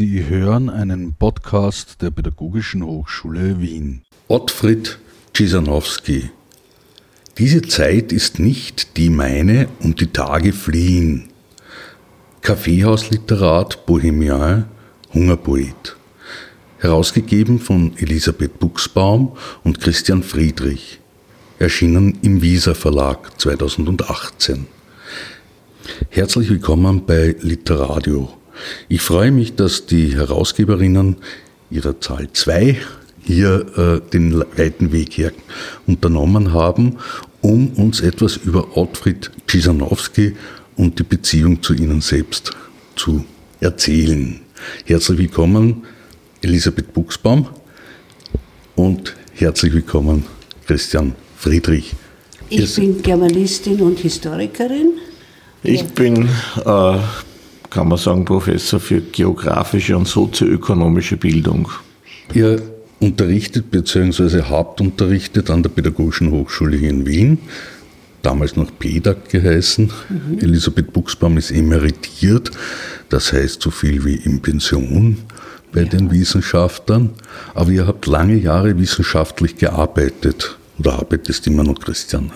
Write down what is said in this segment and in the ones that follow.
Sie hören einen Podcast der Pädagogischen Hochschule Wien. Ottfried Cziżanowski. Diese Zeit ist nicht die meine und die Tage fliehen. Kaffeehausliterat, Bohemian, Hungerpoet. Herausgegeben von Elisabeth Buchsbaum und Christian Friedrich. Erschienen im Visa Verlag 2018. Herzlich willkommen bei Literadio. Ich freue mich, dass die Herausgeberinnen ihrer Zahl 2 hier den weiten Weg her unternommen haben, um uns etwas über Ottfried Cziżanowski und die Beziehung zu ihnen selbst zu erzählen. Herzlich willkommen, Elisabeth Buchsbaum, und herzlich willkommen, Christian Friedrich. Ich bin Germanistin und Historikerin. Ich bin, kann man sagen, Professor für geografische und sozioökonomische Bildung. Ihr unterrichtet bzw. habt unterrichtet an der Pädagogischen Hochschule hier in Wien, damals noch PEDAG geheißen. Elisabeth Buchsbaum ist emeritiert, das heißt so viel wie in Pension bei den Wissenschaftlern. Aber ihr habt lange Jahre wissenschaftlich gearbeitet oder arbeitest immer noch, Christian.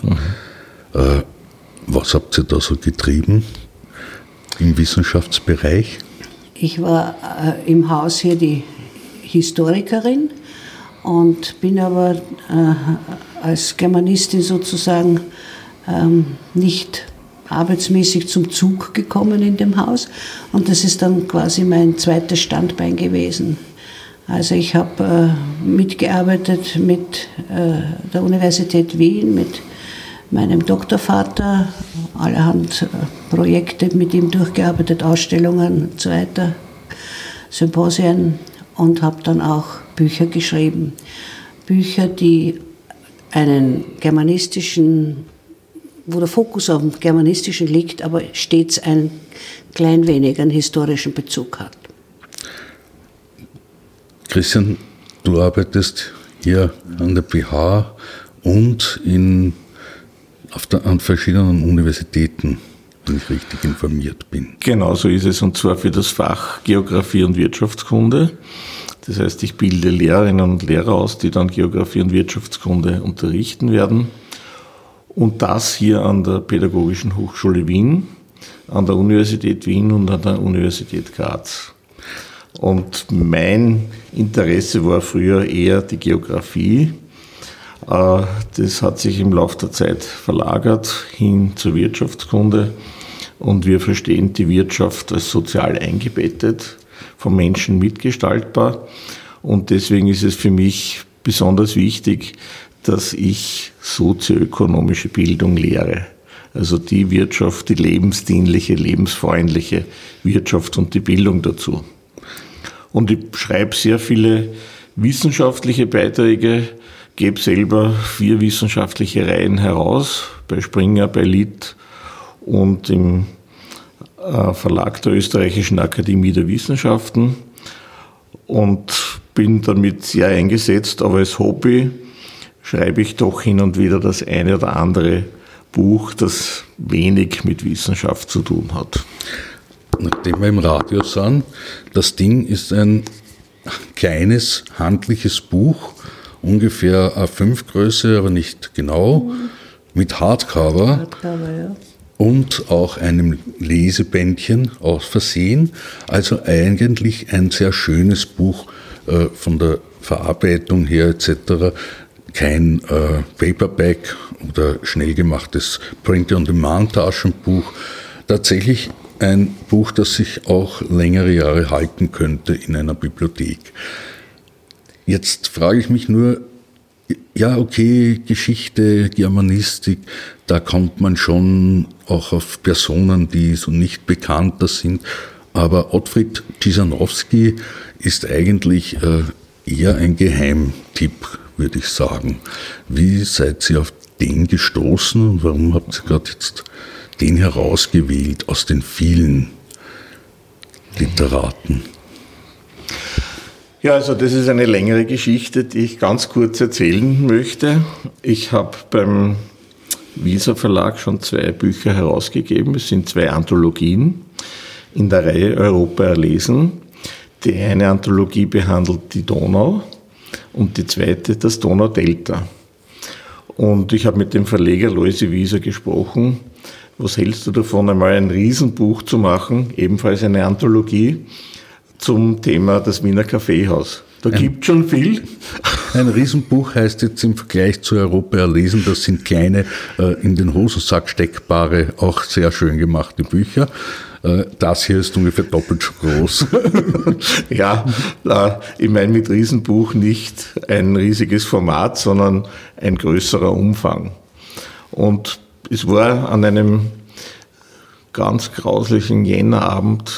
Was habt ihr da so getrieben im Wissenschaftsbereich? Ich war im Haus hier die Historikerin und bin aber als Germanistin sozusagen nicht arbeitsmäßig zum Zug gekommen in dem Haus. Und das ist dann quasi mein zweites Standbein gewesen. Also ich habe mitgearbeitet mit der Universität Wien, mit meinem Doktorvater, allerhand Projekte mit ihm durchgearbeitet, Ausstellungen und so weiter, Symposien, und habe dann auch Bücher geschrieben. Bücher, die einen germanistischen, wo der Fokus auf dem Germanistischen liegt, aber stets ein klein wenig einen historischen Bezug hat. Christian, du arbeitest hier an der PH und an verschiedenen Universitäten, wenn ich richtig informiert bin. Genau so ist es, und zwar für das Fach Geografie und Wirtschaftskunde. Das heißt, ich bilde Lehrerinnen und Lehrer aus, die dann Geografie und Wirtschaftskunde unterrichten werden. Und das hier an der Pädagogischen Hochschule Wien, an der Universität Wien und an der Universität Graz. Und mein Interesse war früher eher die Geografie. Das hat sich im Laufe der Zeit verlagert hin zur Wirtschaftskunde, und wir verstehen die Wirtschaft als sozial eingebettet, vom Menschen mitgestaltbar, und deswegen ist es für mich besonders wichtig, dass ich sozioökonomische Bildung lehre. Also die Wirtschaft, die lebensdienliche, lebensfreundliche Wirtschaft und die Bildung dazu. Und ich schreibe sehr viele wissenschaftliche Beiträge, gebe selber 4 wissenschaftliche Reihen heraus, bei Springer, bei Litt und im Verlag der Österreichischen Akademie der Wissenschaften, und bin damit sehr eingesetzt, aber als Hobby schreibe ich doch hin und wieder das eine oder andere Buch, das wenig mit Wissenschaft zu tun hat. Nachdem wir im Radio sind, das Ding ist ein kleines, handliches Buch, ungefähr A5-Größe, aber nicht genau, mit Hardcover, Ja. Und auch einem Lesebändchen auch versehen. Also eigentlich ein sehr schönes Buch von der Verarbeitung her etc. Kein Paperback oder schnell gemachtes Print-on-Demand-Taschenbuch. Tatsächlich ein Buch, das sich auch längere Jahre halten könnte in einer Bibliothek. Jetzt frage ich mich nur, ja, okay, Geschichte, Germanistik, da kommt man schon auch auf Personen, die so nicht bekannter sind. Aber Ottfried Cziżanowski ist eigentlich eher ein Geheimtipp, würde ich sagen. Wie seid ihr auf den gestoßen und warum habt ihr gerade jetzt den herausgewählt aus den vielen Literaten? Ja, also das ist eine längere Geschichte, die ich ganz kurz erzählen möchte. Ich habe beim Visa Verlag schon 2 Bücher herausgegeben. Es sind 2 Anthologien in der Reihe Europa erlesen, Die eine Anthologie behandelt die Donau und die zweite das Donaudelta. Und ich habe mit dem Verleger Loisi Wieser gesprochen. Was hältst du davon, einmal ein Riesenbuch zu machen, ebenfalls eine Anthologie zum Thema das Wiener Kaffeehaus? Da gibt schon viel. Ein Riesenbuch heißt jetzt im Vergleich zu Europa erlesen, das sind kleine, in den Hosensack steckbare, auch sehr schön gemachte Bücher. Das hier ist ungefähr doppelt so groß. Ja, ich meine mit Riesenbuch nicht ein riesiges Format, sondern ein größerer Umfang. Und es war an einem ganz grauslichen Jännerabend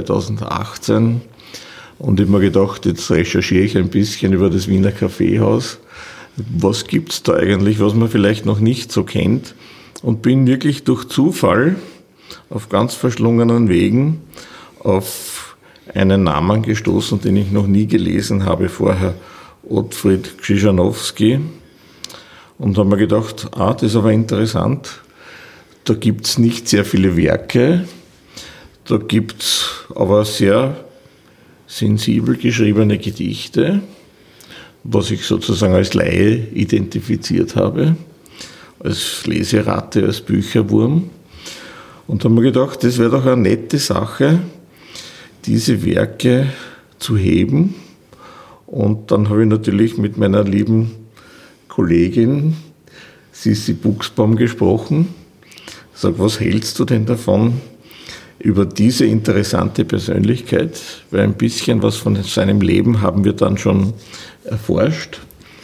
2018 und ich habe mir gedacht, jetzt recherchiere ich ein bisschen über das Wiener Kaffeehaus. Was gibt es da eigentlich, was man vielleicht noch nicht so kennt? Und bin wirklich durch Zufall auf ganz verschlungenen Wegen auf einen Namen gestoßen, den ich noch nie gelesen habe vorher, Ottfried Krzyżanowski. Und habe mir gedacht, das ist aber interessant. Da gibt es nicht sehr viele Werke, da gibt es aber sehr sensibel geschriebene Gedichte, was ich sozusagen als Laie identifiziert habe, als Leseratte, als Bücherwurm. Und habe mir gedacht, das wäre doch eine nette Sache, diese Werke zu heben. Und dann habe ich natürlich mit meiner lieben Kollegin Sissi Buchsbaum gesprochen. Sag, was hältst du denn davon, über diese interessante Persönlichkeit? Weil ein bisschen was von seinem Leben haben wir dann schon erforscht.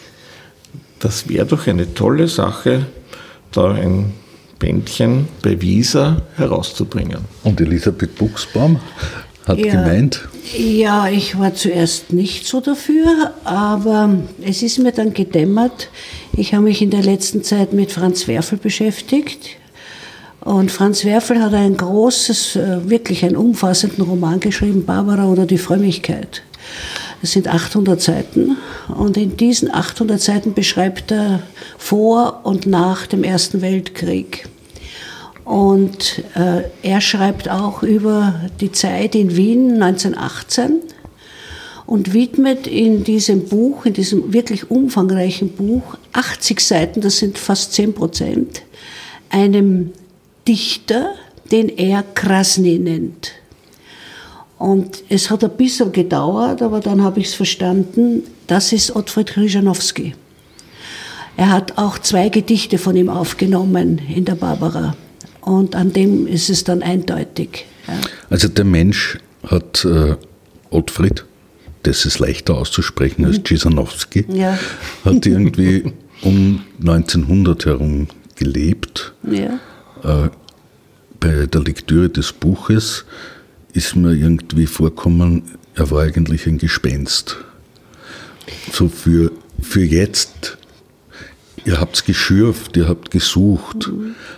Das wäre doch eine tolle Sache, da ein Bändchen bei Visa herauszubringen. Und Elisabeth Buchsbaum hat gemeint? Ja, ich war zuerst nicht so dafür, aber es ist mir dann gedämmert. Ich habe mich in der letzten Zeit mit Franz Werfel beschäftigt. Und Franz Werfel hat ein großes, wirklich einen umfassenden Roman geschrieben, Barbara oder die Frömmigkeit. Das sind 800 Seiten und in diesen 800 Seiten beschreibt er vor und nach dem Ersten Weltkrieg. Und er schreibt auch über die Zeit in Wien 1918 und widmet in diesem Buch, in diesem wirklich umfangreichen Buch, 80 Seiten, das sind fast 10%, einem Dichter, den er Krasny nennt. Und es hat ein bisschen gedauert, aber dann habe ich es verstanden, das ist Ottfried Krzyżanowski. Er hat auch 2 Gedichte von ihm aufgenommen in der Barbara. Und an dem ist es dann eindeutig. Ja. Also der Mensch hat Ottfried, das ist leichter auszusprechen als Krzyżanowski, hat irgendwie um 1900 herum gelebt. Ja. Bei der Lektüre des Buches ist mir irgendwie vorkommen, er war eigentlich ein Gespenst. So für jetzt, ihr habt's geschürft, ihr habt gesucht,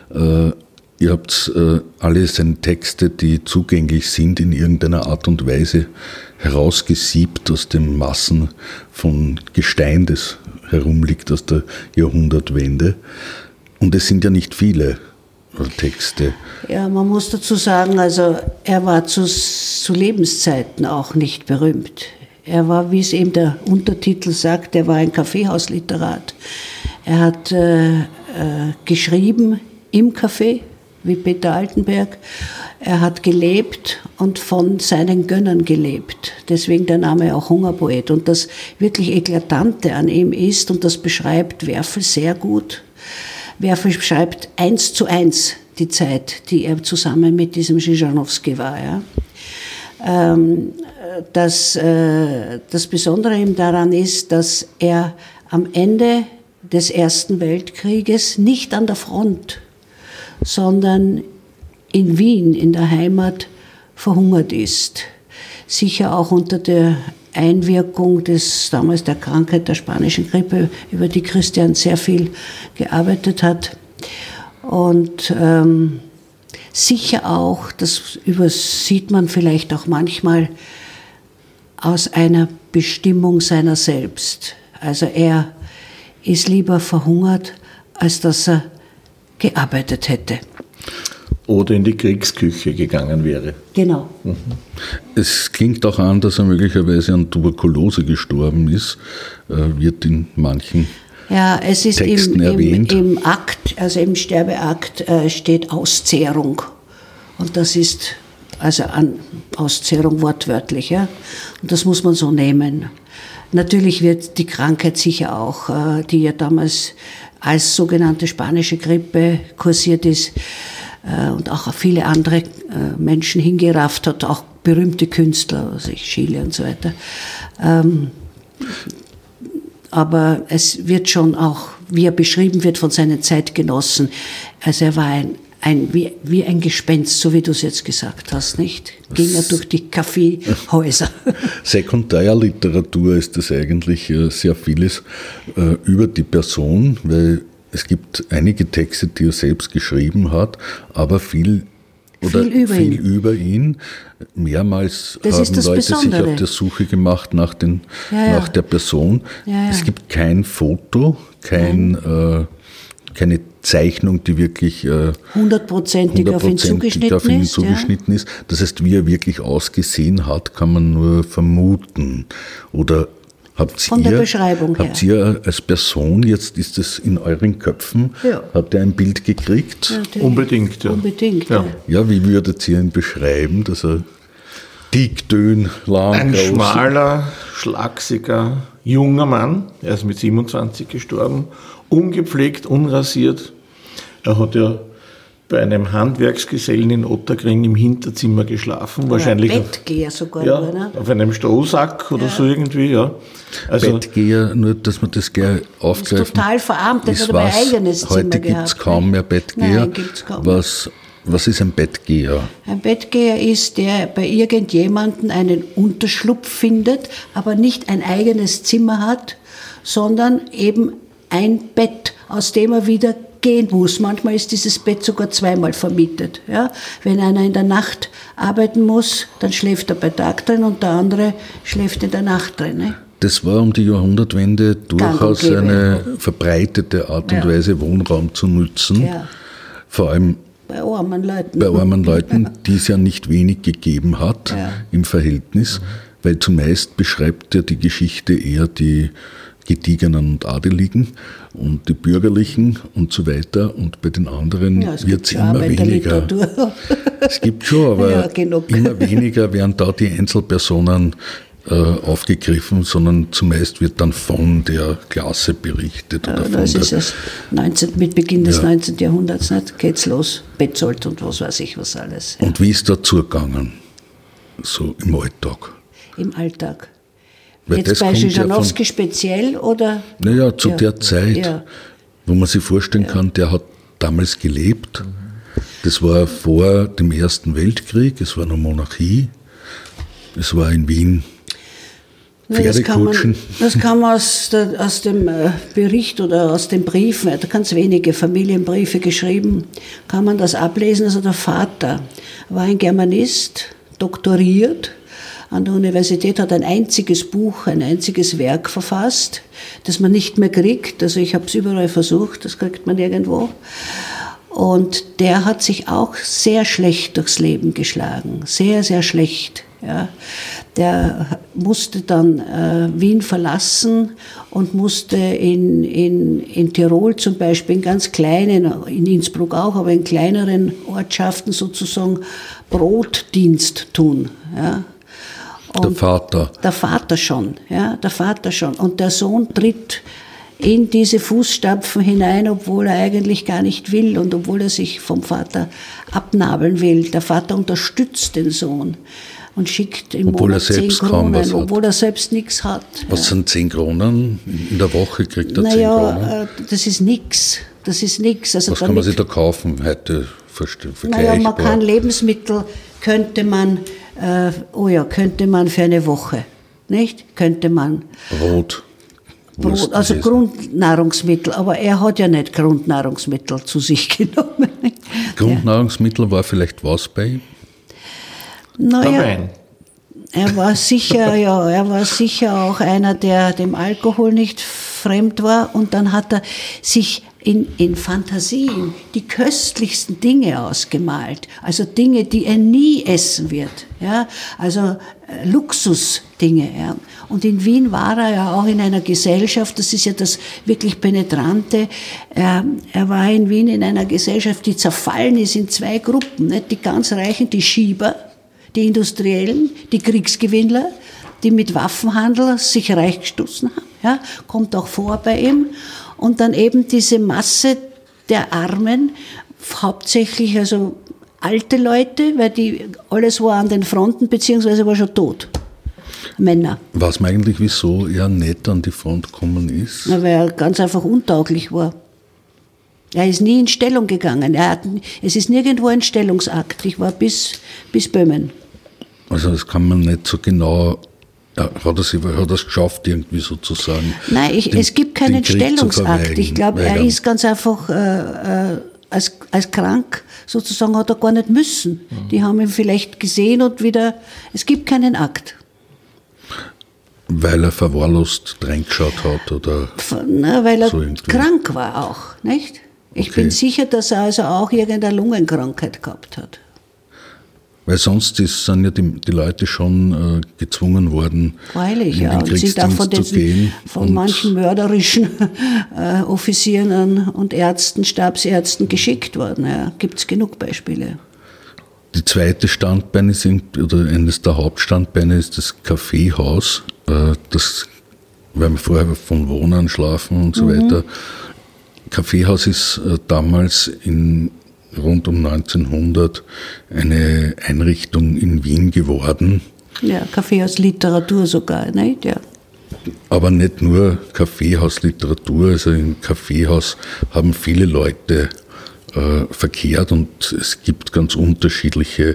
ihr habt alle seine Texte, die zugänglich sind, in irgendeiner Art und Weise herausgesiebt aus den Massen von Gestein, das herumliegt aus der Jahrhundertwende. Und es sind ja nicht viele Texte. Ja, man muss dazu sagen, also er war zu Lebenszeiten auch nicht berühmt. Er war, wie es eben der Untertitel sagt, er war ein Kaffeehausliterat. Er hat geschrieben im Café, wie Peter Altenberg. Er hat gelebt und von seinen Gönnern gelebt. Deswegen der Name auch Hungerpoet. Und das wirklich Eklatante an ihm ist, und das beschreibt Werfel sehr gut, Werfel beschreibt 1:1 die Zeit, die er zusammen mit diesem Krzyżanowski war. Ja. Das Besondere eben daran ist, dass er am Ende des Ersten Weltkrieges nicht an der Front, sondern in Wien, in der Heimat, verhungert ist. Sicher auch unter der Einwirkung damals der Krankheit der spanischen Grippe, über die Christian sehr viel gearbeitet hat. Und sicher auch, das übersieht man vielleicht auch manchmal, aus einer Bestimmung seiner selbst. Also er ist lieber verhungert, als dass er gearbeitet hätte. oder in die Kriegsküche gegangen wäre. Genau. Es klingt auch an, dass er möglicherweise an Tuberkulose gestorben ist, wird in manchen Ja, es ist Texten erwähnt. im Akt, also im Sterbeakt steht Auszehrung. Und das ist also an Auszehrung wortwörtlich. Ja? Und das muss man so nehmen. Natürlich wird die Krankheit sicher auch, die ja damals als sogenannte spanische Grippe kursiert ist und auch viele andere Menschen hingerafft hat, auch berühmte Künstler, also Schiele und so weiter. Aber es wird schon auch, wie er beschrieben wird von seinen Zeitgenossen, also er war wie ein Gespenst, so wie du es jetzt gesagt hast, nicht? Ging er durch die Kaffeehäuser. Sekundärliteratur ist das eigentlich sehr vieles über die Person, weil es gibt einige Texte, die er selbst geschrieben hat, aber viel über ihn. Mehrmals das haben Leute Besondere. sich auf der Suche gemacht nach der Person. Ja. Es gibt kein Foto, keine Zeichnung, die wirklich hundertprozentig auf ihn zugeschnitten ist. Das heißt, wie er wirklich ausgesehen hat, kann man nur vermuten. Oder von der Beschreibung her. Habt ihr als Person, jetzt ist es in euren Köpfen, habt ihr ein Bild gekriegt? Ja, Unbedingt, ja. Unbedingt, ja. Ja, wie würdet ihr ihn beschreiben, dass er dick, dünn, lang, ein groß, schmaler, schlachsiger, junger Mann, er ist mit 27 gestorben, ungepflegt, unrasiert. Er hat ja bei einem Handwerksgesellen in Otterkring im Hinterzimmer geschlafen. Wahrscheinlich Bettgeher sogar. Ja, nur, ne? auf einem Strohsack oder so irgendwie. Ja. Also, Bettgeher, nur dass man das gleich aufgreifen. Ist total verarmt, der hat ein eigenes Zimmer heute gibt es kaum mehr Bettgeher. Nein, gibt's kaum. Was ist ein Bettgeher? Ein Bettgeher ist, der bei irgendjemandem einen Unterschlupf findet, aber nicht ein eigenes Zimmer hat, sondern eben ein Bett, aus dem er wieder gehen muss. Manchmal ist dieses Bett sogar zweimal vermietet. Ja? Wenn einer in der Nacht arbeiten muss, dann schläft er bei Tag drin und der andere schläft in der Nacht drin. Ne? Das war um die Jahrhundertwende durchaus eine verbreitete Art und Weise, Wohnraum zu nutzen. Ja. Vor allem bei armen Leuten, die es ja nicht wenig gegeben hat im Verhältnis, weil zumeist beschreibt ja die Geschichte eher die Gediegenen und Adeligen und die Bürgerlichen und so weiter. Und bei den anderen wird es immer weniger. Es gibt schon, aber immer weniger werden da die Einzelpersonen aufgegriffen, sondern zumeist wird dann von der Klasse berichtet. Oder das ist erst mit Beginn des 19. Jahrhunderts, nicht? Geht's los, Betzold und was weiß ich was alles. Ja. Und wie ist da zugegangen, so im Alltag? Im Alltag. Weil jetzt bei Szyżanowski speziell, oder? Naja, zu der Zeit, wo man sich vorstellen kann, der hat damals gelebt. Das war vor dem Ersten Weltkrieg, es war eine Monarchie, es war in Wien Pferdekutschen. Das kann man aus dem Bericht oder aus den Briefen, er hat ganz wenige Familienbriefe geschrieben, kann man das ablesen. Also der Vater war ein Germanist, doktoriert an der Universität, hat ein einziges Buch, ein einziges Werk verfasst, das man nicht mehr kriegt. Also ich habe es überall versucht, das kriegt man irgendwo. Und der hat sich auch sehr schlecht durchs Leben geschlagen, sehr, sehr schlecht. Ja. Der musste dann Wien verlassen und musste in Tirol zum Beispiel, in ganz kleinen, in Innsbruck auch, aber in kleineren Ortschaften sozusagen Brotdienst tun. Ja. Der Vater. Der Vater schon, ja, der Vater schon. Und der Sohn tritt in diese Fußstapfen hinein, obwohl er eigentlich gar nicht will und obwohl er sich vom Vater abnabeln will. Der Vater unterstützt den Sohn und schickt im Monat 10 Kronen, obwohl er selbst nichts hat. Was sind 10 Kronen? In der Woche kriegt er 10 Kronen? Naja, das ist nichts. Also was kann man sich da kaufen heute? Naja, man kann Lebensmittel, könnte man für eine Woche, nicht? Könnte man. Brot, also Grundnahrungsmittel, aber er hat ja nicht Grundnahrungsmittel zu sich genommen. Grundnahrungsmittel war vielleicht was bei ihm? Naja, er war sicher auch einer, der dem Alkohol nicht fremd war, und dann hat er sich in Fantasien die köstlichsten Dinge ausgemalt, also Dinge, die er nie essen wird, ja, also Luxusdinge. Ja. Und in Wien war er ja auch in einer Gesellschaft, das ist ja das wirklich Penetrante, er war in Wien in einer Gesellschaft, die zerfallen ist in zwei Gruppen, nicht? Die ganz Reichen, die Schieber, die Industriellen, die Kriegsgewinnler, die mit Waffenhandel sich reich gestoßen haben, ja, kommt auch vor bei ihm. Und dann eben diese Masse der Armen, hauptsächlich also alte Leute, weil alles war an den Fronten, beziehungsweise war schon tot. Männer. Weiß man eigentlich, wieso er nicht an die Front gekommen ist? Na, weil er ganz einfach untauglich war. Er ist nie in Stellung gegangen. Es ist nirgendwo ein Stellungsakt. Ich war bis Böhmen. Also das kann man nicht so genau... Ja, hat er es geschafft, irgendwie sozusagen? Nein, es gibt keinen Stellungsakt. Ich glaube, er ist ganz einfach als krank, sozusagen, hat er gar nicht müssen. Die haben ihn vielleicht gesehen und wieder, es gibt keinen Akt. Weil er verwahrlost reingeschaut hat, oder? Weil er so irgendwie krank war auch, nicht? Ich bin sicher, dass er also auch irgendeine Lungenkrankheit gehabt hat. Weil sonst sind ja die Leute schon gezwungen worden, freilich, in den Kriegsdienst zu gehen. Von manchen mörderischen Offizieren und Ärzten, Stabsärzten geschickt worden. Ja, gibt es genug Beispiele. Die zweite Standbeine oder eines der Hauptstandbeine ist das Kaffeehaus. Das, weil wir vorher von Wohnen, Schlafen und so weiter. Kaffeehaus ist damals rund um 1900 eine Einrichtung in Wien geworden. Ja, Kaffeehaus Literatur sogar, nicht? Ja. Aber nicht nur Kaffeehaus Literatur, also im Kaffeehaus haben viele Leute verkehrt, und es gibt ganz unterschiedliche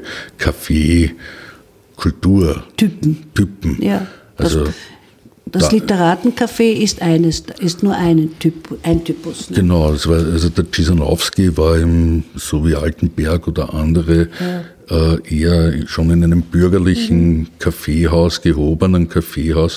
Kaffeekulturtypen. Ja, also das Literatencafé ist nur ein Typus. Ne? Genau, also der Cisanowski war so wie Altenberg oder andere eher schon in einem bürgerlichen Kaffeehaus, gehobenen Kaffeehaus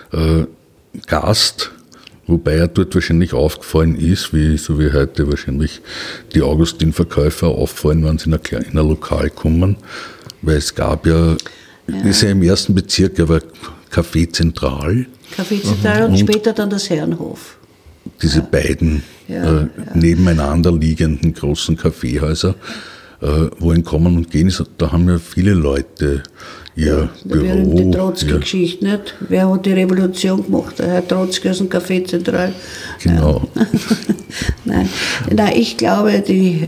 Gast, wobei er dort wahrscheinlich aufgefallen ist, so wie heute wahrscheinlich die Augustin-Verkäufer auffallen, wenn sie in ein Lokal kommen, weil es gab ist ja im ersten Bezirk, aber Café Zentral. Café Zentral und später dann das Herrenhof. Diese beiden nebeneinander liegenden großen Kaffeehäuser, wo ein Kommen und Gehen ist, da haben ja viele Leute ihr Büro. Die Trotzki-Geschichte, nicht? Wer hat die Revolution gemacht? Der Herr Trotzki aus dem Café Zentral. Genau. Ja. Nein, ich glaube, die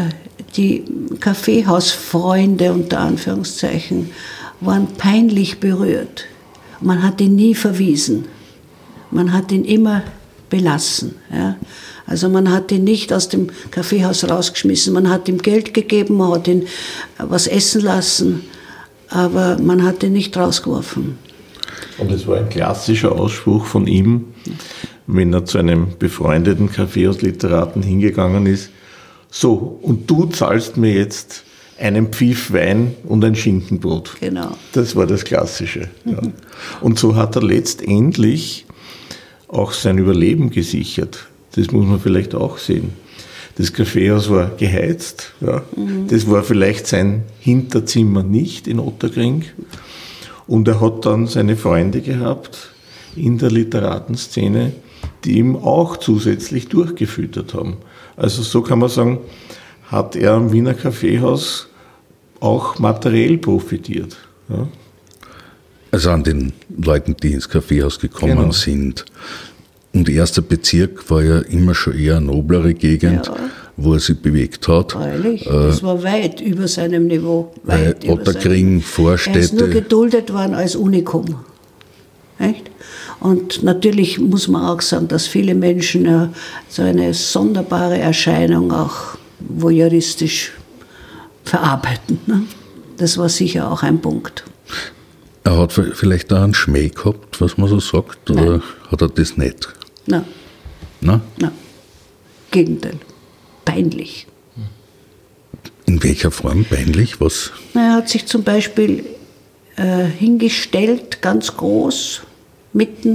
Kaffeehausfreunde unter Anführungszeichen waren peinlich berührt. Man hat ihn nie verwiesen. Man hat ihn immer belassen. Ja. Also man hat ihn nicht aus dem Kaffeehaus rausgeschmissen. Man hat ihm Geld gegeben, man hat ihn was essen lassen, aber man hat ihn nicht rausgeworfen. Und es war ein klassischer Ausspruch von ihm, wenn er zu einem befreundeten Kaffeehausliteraten hingegangen ist: So, und du zahlst mir jetzt einen Pfiff Wein und ein Schinkenbrot. Genau. Das war das Klassische. Ja. Und so hat er letztendlich auch sein Überleben gesichert. Das muss man vielleicht auch sehen. Das Kaffeehaus war geheizt. Ja. Das war vielleicht sein Hinterzimmer nicht in Otterkring. Und er hat dann seine Freunde gehabt in der Literatenszene, die ihm auch zusätzlich durchgefüttert haben. Also so kann man sagen, hat er am Wiener Kaffeehaus auch materiell profitiert. Ja. Also an den Leuten, die ins Kaffeehaus gekommen sind. Und erster Bezirk war ja immer schon eher eine noblere Gegend, wo er sich bewegt hat. Freilich, das war weit über seinem Niveau. Otterkring, Vorstädte. Er ist nur geduldet worden als Unikum. Echt? Und natürlich muss man auch sagen, dass viele Menschen so eine sonderbare Erscheinung auch voyeuristisch verarbeiten. Ne? Das war sicher auch ein Punkt. Er hat vielleicht auch einen Schmäh gehabt, was man so sagt, oder hat er das nicht? Nein. Nein? Nein. Gegenteil. Peinlich. In welcher Form peinlich? Was? Er hat sich zum Beispiel hingestellt, ganz groß, mitten,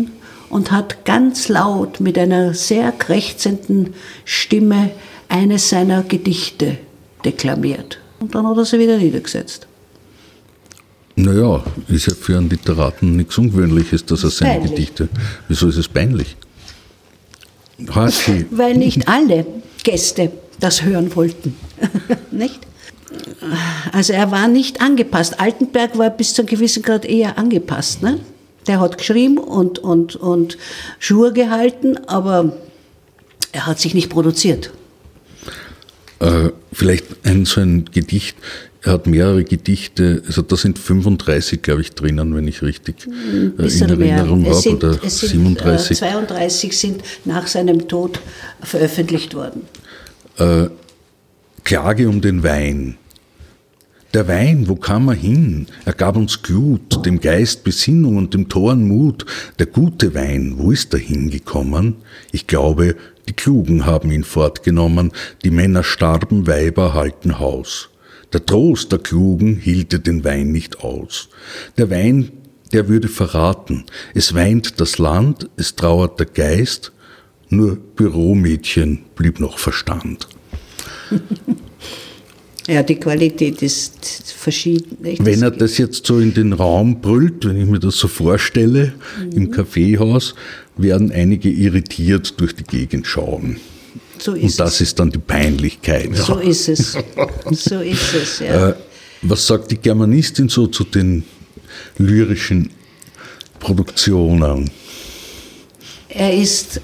und hat ganz laut mit einer sehr krächzenden Stimme eines seiner Gedichte deklamiert. Und dann hat er sie wieder niedergesetzt. Naja, ist ja für einen Literaten nichts Ungewöhnliches, dass er seine Peinlich. Gedichte... Wieso ist es peinlich? Weil nicht alle Gäste das hören wollten. Nicht? Also er war nicht angepasst. Altenberg war bis zu einem gewissen Grad eher angepasst. Ne? Der hat geschrieben und Schur gehalten, aber er hat sich nicht produziert. Vielleicht so ein Gedicht, er hat mehrere Gedichte, also da sind 35, glaube ich, drinnen, wenn ich richtig in Erinnerung habe, oder 37. 32 sind nach seinem Tod veröffentlicht worden. Klage um den Wein. Der Wein, wo kam er hin? Er gab uns Glut, dem Geist Besinnung und dem Toren Mut. Der gute Wein, wo ist er hingekommen? Ich glaube, die Klugen haben ihn fortgenommen, die Männer starben, Weiber halten Haus. Der Trost der Klugen hielte den Wein nicht aus. Der Wein, der würde verraten. Es weint das Land, es trauert der Geist, nur Büromädchen blieb noch Verstand. Ja, die Qualität ist verschieden. Nicht? Wenn er das jetzt so in den Raum brüllt, wenn ich mir das so vorstelle, im Kaffeehaus, werden einige irritiert durch die Gegend schauen. So ist Und das ist dann die Peinlichkeit. So ist es. So ist es, ja. Was sagt die Germanistin so zu den lyrischen Produktionen? Er ist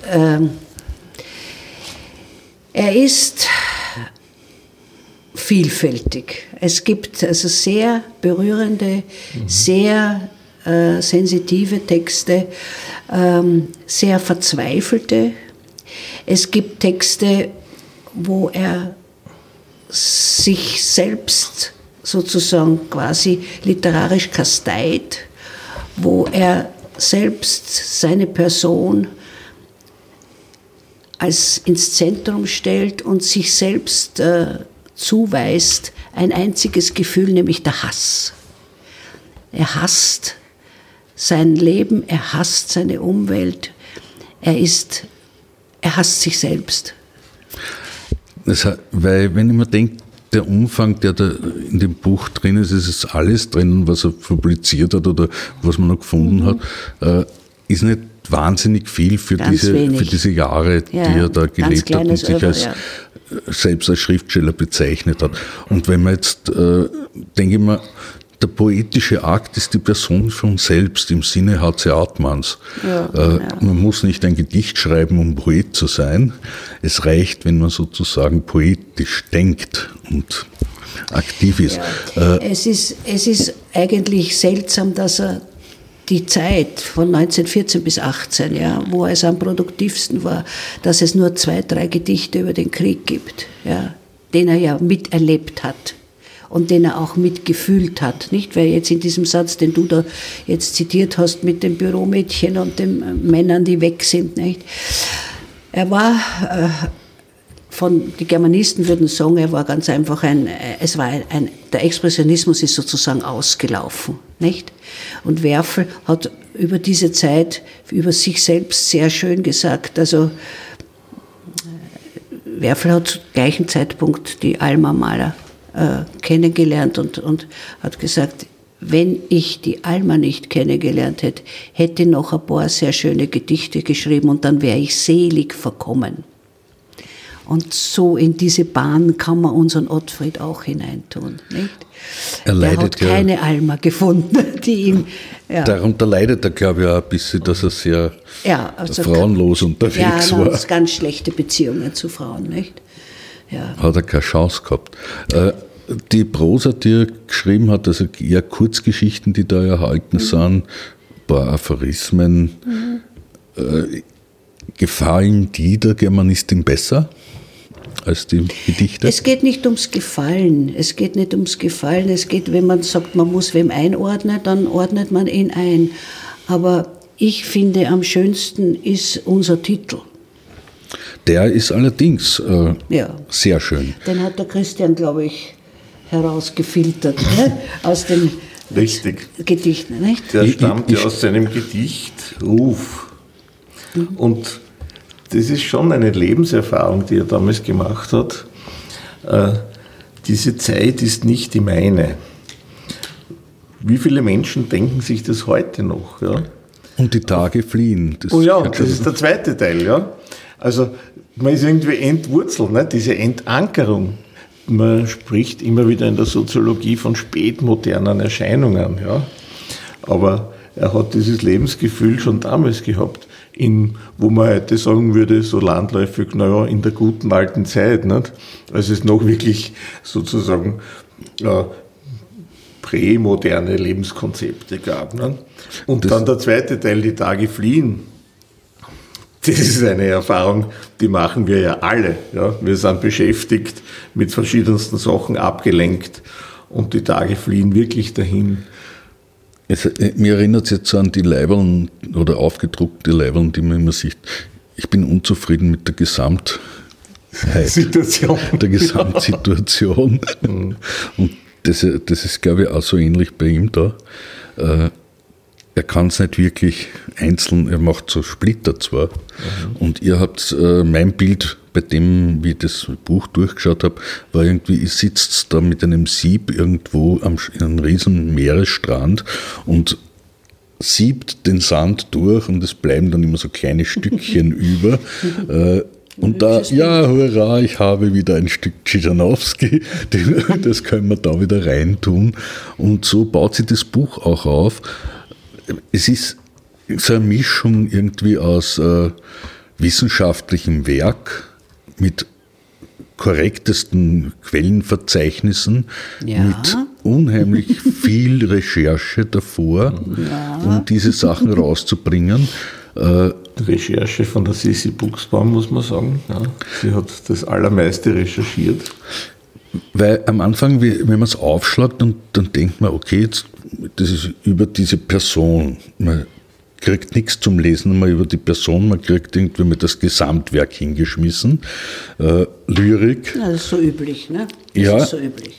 vielfältig. Es gibt also sehr berührende, sehr sensitive Texte, sehr verzweifelte. Es gibt Texte, wo er sich selbst sozusagen quasi literarisch kasteit, wo er selbst seine Person als ins Zentrum stellt und sich selbst zuweist ein einziges Gefühl, nämlich der Hass. Er hasst sein Leben, er hasst seine Umwelt, er hasst sich selbst. Weil, wenn ich mir denke, der Umfang, der da in dem Buch drin ist, ist alles drin, was er publiziert hat oder was man noch gefunden hat, ist nicht wahnsinnig viel für diese Jahre, die er da gelebt hat und sich selbst als Schriftsteller bezeichnet hat. Und wenn man jetzt, denke ich mal, der poetische Akt ist die Person schon selbst im Sinne H.C. Artmanns. Man muss nicht ein Gedicht schreiben, um Poet zu sein. Es reicht, wenn man sozusagen poetisch denkt und aktiv ist. Ja. Es ist eigentlich seltsam, dass er die Zeit von 1914 bis 18, ja, wo es am produktivsten war, dass es nur 2, 3 Gedichte über den Krieg gibt, ja, den er ja miterlebt hat. Und den er auch mitgefühlt hat, nicht? Weil jetzt in diesem Satz, den du da jetzt zitiert hast mit dem Büromädchen und den Männern, die weg sind, nicht? Er war, die Germanisten würden sagen, er war ganz einfach der Expressionismus ist sozusagen ausgelaufen, nicht? Und Werfel hat über diese Zeit, über sich selbst sehr schön gesagt, also Werfel hat zum gleichen Zeitpunkt die Alma-Maler kennengelernt und hat gesagt, wenn ich die Alma nicht kennengelernt hätte, hätte ich noch ein paar sehr schöne Gedichte geschrieben und dann wäre ich selig verkommen. Und so in diese Bahn kann man unseren Ottfried auch hineintun. Nicht? Er hat keine Alma gefunden, die ihm... Ja. Darunter leidet er, glaube ich, auch ein bisschen, dass er sehr frauenlos unterwegs war. Ja, ganz schlechte Beziehungen zu Frauen, nicht? Ja. Hat er keine Chance gehabt. Die Prosa, die er geschrieben hat, also eher Kurzgeschichten, die da erhalten sind, ein paar Aphorismen, gefallen die der Germanistin besser als die Gedichte? Es geht nicht ums Gefallen. Es geht, wenn man sagt, man muss wem einordnen, dann ordnet man ihn ein. Aber ich finde, am schönsten ist unser Titel. Der ist allerdings sehr schön. Den hat der Christian, glaube ich, herausgefiltert, ne? Aus den Richtig. Gedichten. Nicht? Der stammt ja aus seinem Gedicht Ruf. Und das ist schon eine Lebenserfahrung, die er damals gemacht hat. Diese Zeit ist nicht die meine. Wie viele Menschen denken sich das heute noch? Ja? Und die Tage fliehen. Das ist der zweite Teil. Ja? Also man ist irgendwie entwurzelt, ne? Diese Entankerung. Man spricht immer wieder in der Soziologie von spätmodernen Erscheinungen. Ja? Aber er hat dieses Lebensgefühl schon damals gehabt, wo man heute sagen würde, so landläufig, naja, in der guten alten Zeit, nicht? Als es noch wirklich sozusagen prämoderne Lebenskonzepte gab. Nicht? Und dann der zweite Teil, die Tage fliehen. Das ist eine Erfahrung, die machen wir ja alle. Ja? Wir sind beschäftigt mit verschiedensten Sachen, abgelenkt und die Tage fliehen wirklich dahin. Mir erinnert es jetzt an die Leiberln oder aufgedruckte Leiberln, die man immer sieht. Ich bin unzufrieden mit der Gesamtsituation. Und das ist, glaube ich, auch so ähnlich bei ihm da. Er kann es nicht wirklich einzeln, er macht so Splitter zwar. Und ihr habt mein Bild bei dem, wie ich das Buch durchgeschaut habe, war irgendwie, ihr sitzt da mit einem Sieb irgendwo in einem riesen Meeresstrand und siebt den Sand durch und es bleiben dann immer so kleine Stückchen über. Und da, ja, hurra, ich habe wieder ein Stück Czijanowski, das können wir da wieder reintun. Und so baut sich das Buch auch auf. Es ist so eine Mischung irgendwie aus wissenschaftlichem Werk mit korrektesten Quellenverzeichnissen, mit unheimlich viel Recherche davor, um diese Sachen rauszubringen. Recherche von der Sissi Buchsbaum, muss man sagen. Ja, sie hat das Allermeiste recherchiert. Weil am Anfang, wenn man es aufschlagt, dann denkt man, okay, jetzt, das ist über diese Person. Man kriegt nichts zum Lesen mal über die Person, man kriegt irgendwie mal das Gesamtwerk hingeschmissen. Lyrik. Ja, das ist so üblich, ne? Ist so üblich.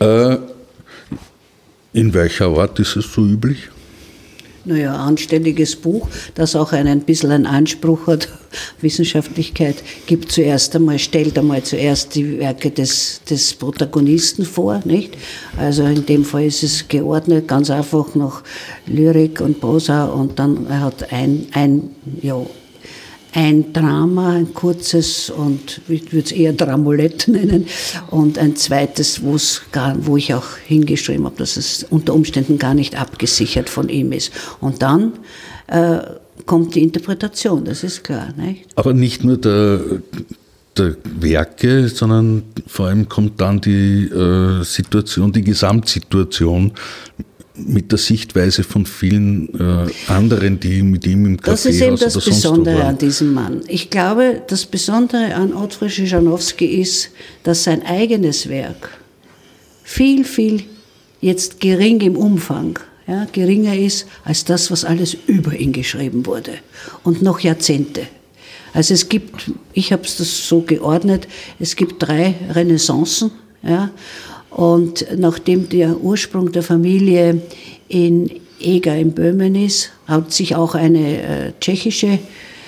In welcher Art ist es so üblich? Naja, ein anständiges Buch, das auch ein bisschen einen Anspruch hat, Wissenschaftlichkeit, stellt einmal zuerst die Werke des Protagonisten vor, nicht? Also in dem Fall ist es geordnet, ganz einfach nach Lyrik und Prosa und dann er hat ein Drama, ein kurzes und ich würde es eher Dramolett nennen und ein zweites, wo ich auch hingeschrieben habe, dass es unter Umständen gar nicht abgesichert von ihm ist. Und dann kommt die Interpretation, das ist klar. Nicht? Aber nicht nur der Werke, sondern vor allem kommt dann die Situation, die Gesamtsituation mit der Sichtweise von vielen anderen, die mit ihm im Café Das ist eben das Besondere an diesem Mann. Ich glaube, das Besondere an Otfried Czijanowski ist, dass sein eigenes Werk viel, viel jetzt gering im Umfang, geringer ist als das, was alles über ihn geschrieben wurde und noch Jahrzehnte. Also ich habe es das so geordnet, es gibt 3 Renaissancen, und nachdem der Ursprung der Familie in Eger in Böhmen ist, hat sich auch eine tschechische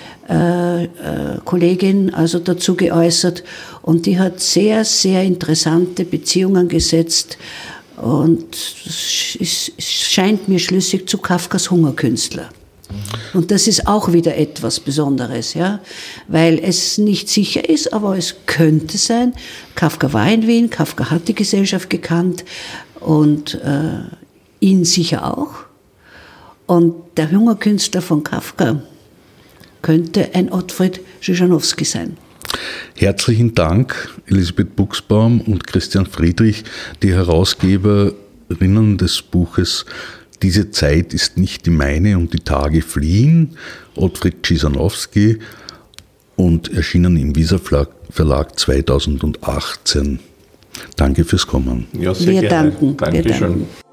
Kollegin also dazu geäußert und die hat sehr, sehr interessante Beziehungen gesetzt und es scheint mir schlüssig zu Kafkas Hungerkünstler. Und das ist auch wieder etwas Besonderes, weil es nicht sicher ist, aber es könnte sein. Kafka war in Wien, Kafka hat die Gesellschaft gekannt und ihn sicher auch. Und der Hungerkünstler von Kafka könnte ein Otfried Czijanowski sein. Herzlichen Dank, Elisabeth Buchsbaum und Christian Friedrich, die Herausgeberinnen des Buches Diese Zeit ist nicht die meine und die Tage fliehen, Otfried Czijanowski, und erschienen im Visa Verlag 2018. Danke fürs Kommen. Ja, sehr gerne. Wir danken. Dankeschön.